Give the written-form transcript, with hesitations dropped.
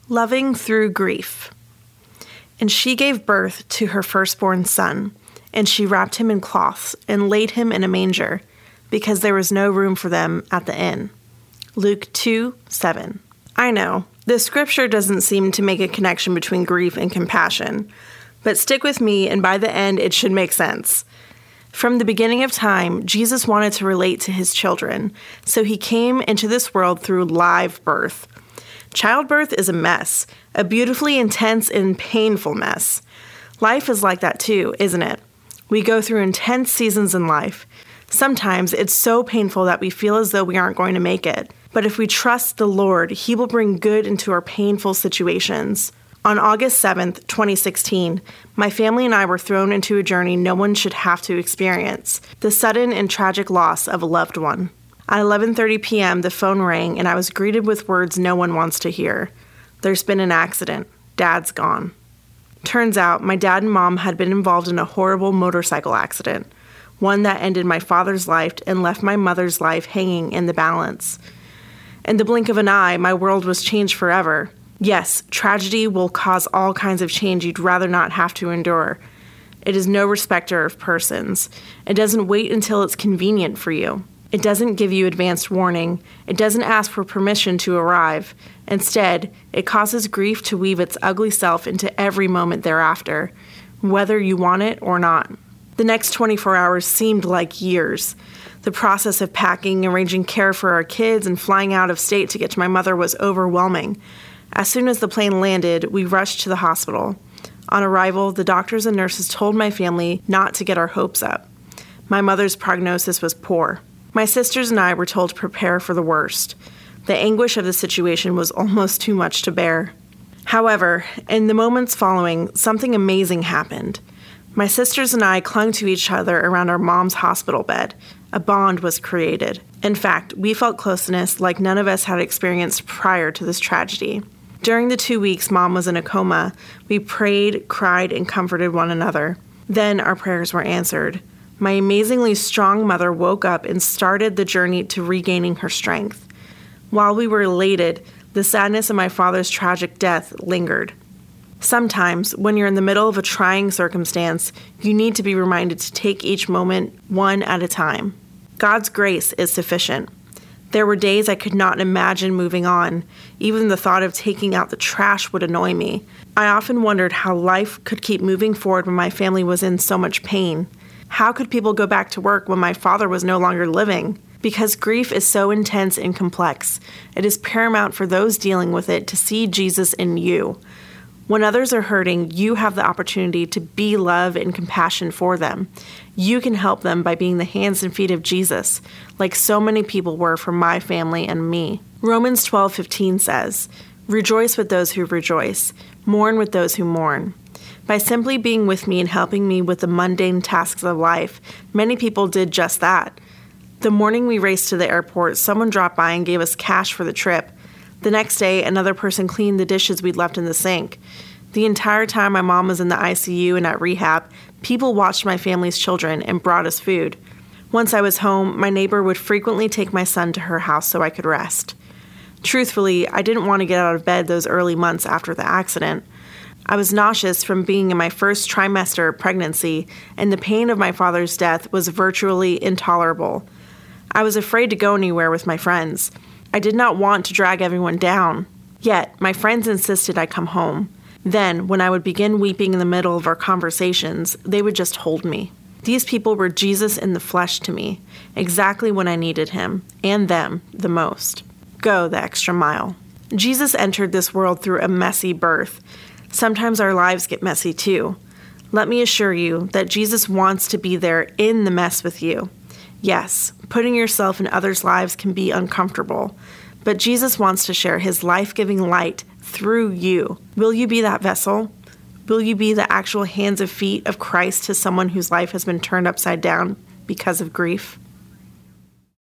Loving through grief. And she gave birth to her firstborn son, and she wrapped him in cloths and laid him in a manger, because there was no room for them at the inn. Luke 2:7. I know, this scripture doesn't seem to make a connection between grief and compassion, but stick with me, and by the end it should make sense. From the beginning of time, Jesus wanted to relate to his children, so he came into this world through live birth. Childbirth is a mess, a beautifully intense and painful mess. Life is like that too, isn't it? We go through intense seasons in life. Sometimes it's so painful that we feel as though we aren't going to make it. But if we trust the Lord, He will bring good into our painful situations. On August 7th, 2016, my family and I were thrown into a journey no one should have to experience: the sudden and tragic loss of a loved one. At 11:30 p.m., the phone rang, and I was greeted with words no one wants to hear. There's been an accident. Dad's gone. Turns out, my dad and mom had been involved in a horrible motorcycle accident, one that ended my father's life and left my mother's life hanging in the balance. In the blink of an eye, my world was changed forever. Yes, tragedy will cause all kinds of change you'd rather not have to endure. It is no respecter of persons. It doesn't wait until it's convenient for you. It doesn't give you advanced warning. It doesn't ask for permission to arrive. Instead, it causes grief to weave its ugly self into every moment thereafter, whether you want it or not. The next 24 hours seemed like years. The process of packing, arranging care for our kids, and flying out of state to get to my mother was overwhelming. As soon as the plane landed, we rushed to the hospital. On arrival, the doctors and nurses told my family not to get our hopes up. My mother's prognosis was poor. My sisters and I were told to prepare for the worst. The anguish of the situation was almost too much to bear. However, in the moments following, something amazing happened. My sisters and I clung to each other around our mom's hospital bed. A bond was created. In fact, we felt closeness like none of us had experienced prior to this tragedy. During the 2 weeks Mom was in a coma, we prayed, cried, and comforted one another. Then our prayers were answered. My amazingly strong mother woke up and started the journey to regaining her strength. While we were elated, the sadness of my father's tragic death lingered. Sometimes, when you're in the middle of a trying circumstance, you need to be reminded to take each moment one at a time. God's grace is sufficient. There were days I could not imagine moving on. Even the thought of taking out the trash would annoy me. I often wondered how life could keep moving forward when my family was in so much pain. How could people go back to work when my father was no longer living? Because grief is so intense and complex, it is paramount for those dealing with it to see Jesus in you. When others are hurting, you have the opportunity to be love and compassion for them. You can help them by being the hands and feet of Jesus, like so many people were for my family and me. Romans 12:15 says, "Rejoice with those who rejoice, mourn with those who mourn." By simply being with me and helping me with the mundane tasks of life, many people did just that. The morning we raced to the airport, someone dropped by and gave us cash for the trip. The next day, another person cleaned the dishes we'd left in the sink. The entire time my mom was in the ICU and at rehab, people watched my family's children and brought us food. Once I was home, my neighbor would frequently take my son to her house so I could rest. Truthfully, I didn't want to get out of bed those early months after the accident. I was nauseous from being in my first trimester of pregnancy, and the pain of my father's death was virtually intolerable. I was afraid to go anywhere with my friends. I did not want to drag everyone down. Yet, my friends insisted I come home. Then, when I would begin weeping in the middle of our conversations, they would just hold me. These people were Jesus in the flesh to me, exactly when I needed him, and them, the most. Go the extra mile. Jesus entered this world through a messy birth. Sometimes our lives get messy too. Let me assure you that Jesus wants to be there in the mess with you. Yes, putting yourself in others' lives can be uncomfortable, but Jesus wants to share his life-giving light through you. Will you be that vessel? Will you be the actual hands and feet of Christ to someone whose life has been turned upside down because of grief?